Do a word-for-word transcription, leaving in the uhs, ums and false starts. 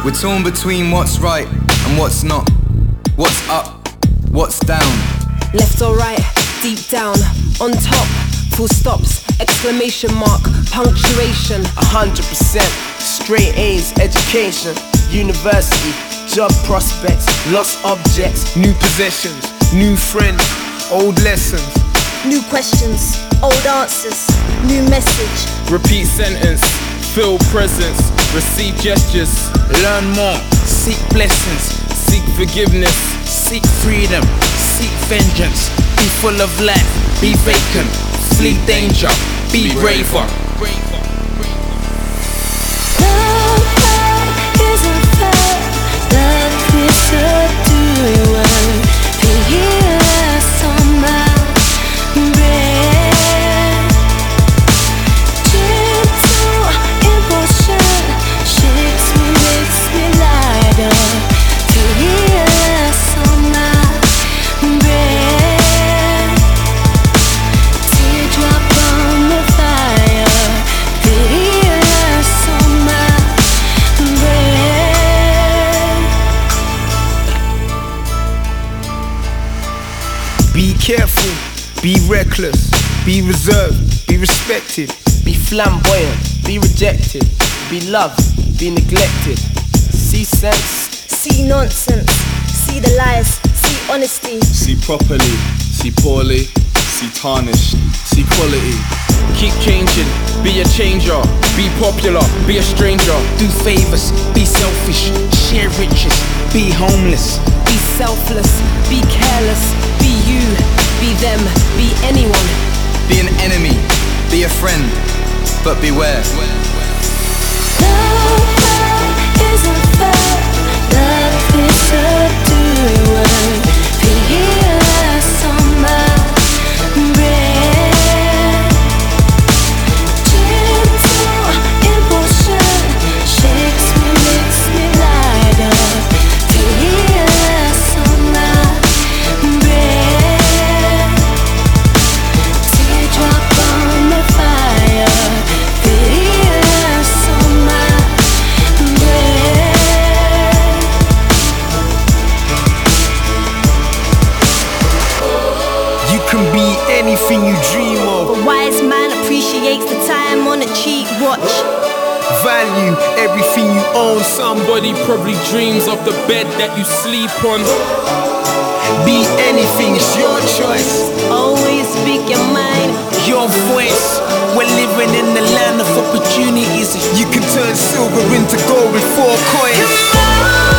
We're torn between what's right and what's not. What's up, what's down. Left or right, deep down, on top. Full stops, exclamation mark, punctuation. A hundred percent, straight A's, education, university, job prospects, lost objects, new possessions, new friends, old lessons, new questions, old answers, new message. Repeat sentence, feel presence, receive gestures. Learn more, seek blessings, seek forgiveness, seek freedom, seek vengeance. Be full of life, be vacant, flee danger, be braver. Love, love isn't fair. Love is subduing word. Peerless on my breath. Gentle emotion shakes me, makes me lighter. Peerless on my breath. Teardrop on the fire. Peerless on my breath. Be careful, be reckless, be reserved, be respected. be flamboyant, be rejected, be loved, be neglected. See sense, See nonsense, see the lies, see honesty. See properly, see poorly, see tarnished, see quality. keep changing, be a changer, be popular, be a stranger. Do favors, be selfish, share riches, be homeless. Be selfless, be careless, be you, be them, be anyone. Be an enemy, be a friend, but beware. Love, love isn't fair. Love is subduing word. Peerless on my breath. Gentle emotion shakes me, makes me lighter. Peerless on my breath. Teardrop on the fire. Peerless on my breath. You can be anything you dream of. A wise man appreciates the time on a cheap watch. Value everything you own. Somebody probably dreams of the bed that you sleep on. Be anything, it's your choice. Always speak your mind. Your voice. We're living in the land of opportunities. You can turn silver into gold with four coins. Come on.